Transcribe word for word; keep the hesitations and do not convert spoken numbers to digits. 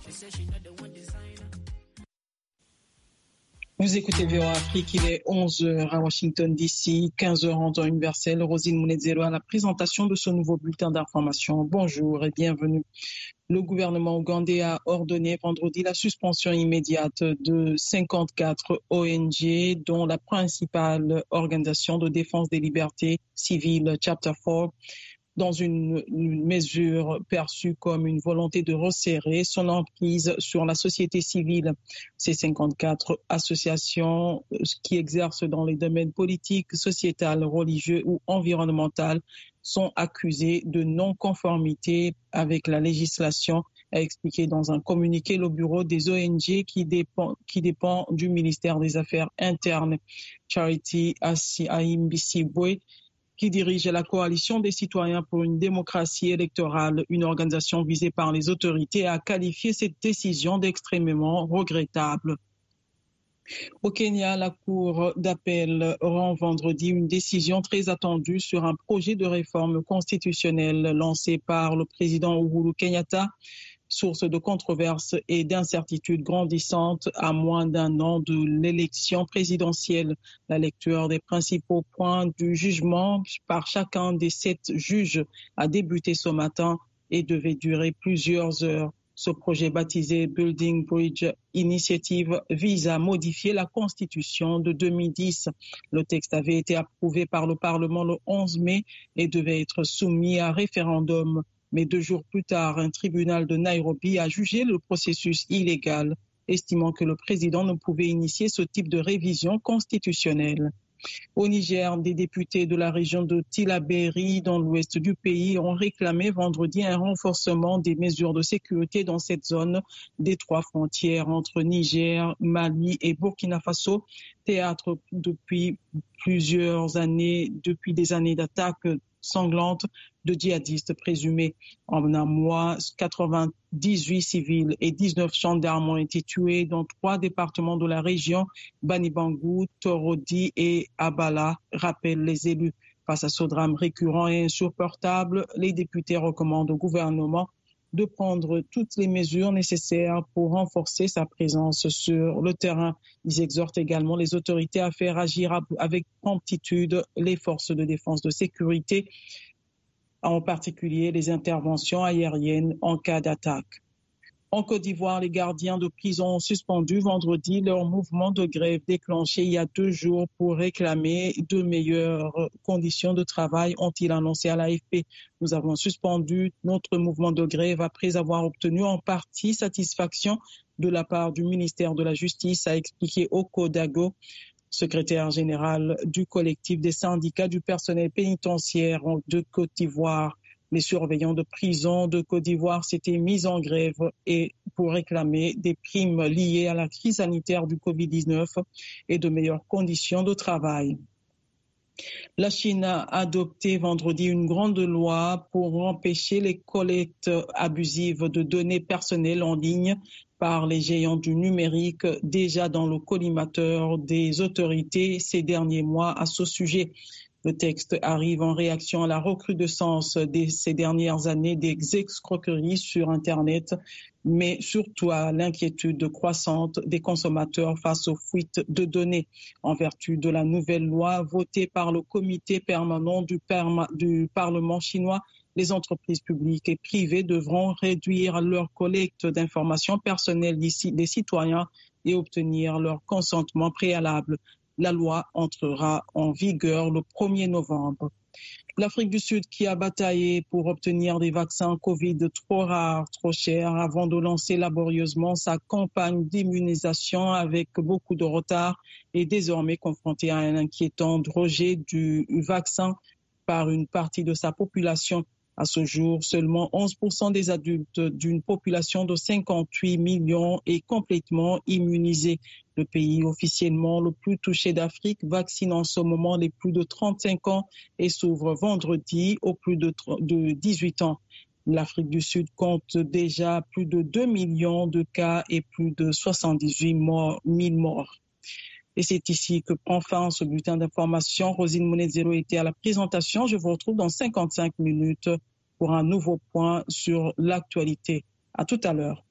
Vous écoutez V O A Afrique, il est onze heures à Washington D C, quinze heures en temps universel. Rosine Mounezero à la présentation de ce nouveau bulletin d'information. Bonjour et bienvenue. Le gouvernement ougandais a ordonné vendredi la suspension immédiate de cinquante-quatre O N G, dont la principale organisation de défense des libertés civiles, Chapter quatre, dans une, une mesure perçue comme une volonté de resserrer son emprise sur la société civile. Ces cinquante-quatre associations qui exercent dans les domaines politiques, sociétal, religieux ou environnemental sont accusées de non-conformité avec la législation, a expliqué dans un communiqué le bureau des O N G qui dépend, qui dépend du ministère des Affaires internes. Charity Ayimbisibwe, qui dirige la coalition des citoyens pour une démocratie électorale, une organisation visée par les autorités, a qualifié cette décision d'extrêmement regrettable. Au Kenya, la Cour d'appel rend vendredi une décision très attendue sur un projet de réforme constitutionnelle lancé par le président Uhuru Kenyatta, source de controverses et d'incertitudes grandissantes à moins d'un an de l'élection présidentielle. La lecture des principaux points du jugement par chacun des sept juges a débuté ce matin et devait durer plusieurs heures. Ce projet baptisé Building Bridge Initiative vise à modifier la Constitution de deux mille dix. Le texte avait été approuvé par le Parlement le onze mai et devait être soumis à référendum. Mais deux jours plus tard, un tribunal de Nairobi a jugé le processus illégal, estimant que le président ne pouvait initier ce type de révision constitutionnelle. Au Niger, des députés de la région de Tillabéri, dans l'ouest du pays, ont réclamé vendredi un renforcement des mesures de sécurité dans cette zone des trois frontières entre Niger, Mali et Burkina Faso, théâtre depuis plusieurs années, depuis des années d'attaques sanglantes de djihadistes présumés. En un mois, quatre-vingt-dix-huit civils et dix-neuf gendarmes ont été tués dans trois départements de la région, Bani-Bangou, Torodi et Abala, rappellent les élus. Face à ce drame récurrent et insupportable, les députés recommandent au gouvernement de prendre toutes les mesures nécessaires pour renforcer sa présence sur le terrain. Ils exhortent également les autorités à faire agir avec promptitude les forces de défense de sécurité, en particulier les interventions aériennes en cas d'attaque. En Côte d'Ivoire, les gardiens de prison ont suspendu vendredi leur mouvement de grève déclenché il y a deux jours pour réclamer de meilleures conditions de travail, ont-ils annoncé à l'A F P. Nous avons suspendu notre mouvement de grève après avoir obtenu en partie satisfaction de la part du ministère de la Justice, a expliqué Oko Dago, secrétaire général du collectif des syndicats du personnel pénitentiaire de Côte d'Ivoire. Les surveillants de prison de Côte d'Ivoire s'étaient mis en grève et pour réclamer des primes liées à la crise sanitaire du covid dix-neuf et de meilleures conditions de travail. La Chine a adopté vendredi une grande loi pour empêcher les collectes abusives de données personnelles en ligne par les géants du numérique, déjà dans le collimateur des autorités ces derniers mois à ce sujet. Le texte arrive en réaction à la recrudescence de ces dernières années des escroqueries sur Internet, mais surtout à l'inquiétude croissante des consommateurs face aux fuites de données. En vertu de la nouvelle loi votée par le comité permanent du, perma- du Parlement chinois, les entreprises publiques et privées devront réduire leur collecte d'informations personnelles des citoyens et obtenir leur consentement préalable. La loi entrera en vigueur le premier novembre. L'Afrique du Sud qui a bataillé pour obtenir des vaccins Covid trop rares, trop chers, avant de lancer laborieusement sa campagne d'immunisation avec beaucoup de retard, est désormais confrontée à un inquiétant rejet du vaccin par une partie de sa population. À ce jour, seulement onze pour cent des adultes d'une population de cinquante-huit millions est complètement immunisée. Le pays officiellement le plus touché d'Afrique vaccine en ce moment les plus de trente-cinq ans et s'ouvre vendredi aux plus de dix-huit ans. L'Afrique du Sud compte déjà plus de deux millions de cas et plus de soixante-dix-huit mille morts. Et c'est ici que prend fin ce bulletin d'information. Rosine Mounezero était à la présentation. Je vous retrouve dans cinquante-cinq minutes pour un nouveau point sur l'actualité. À tout à l'heure.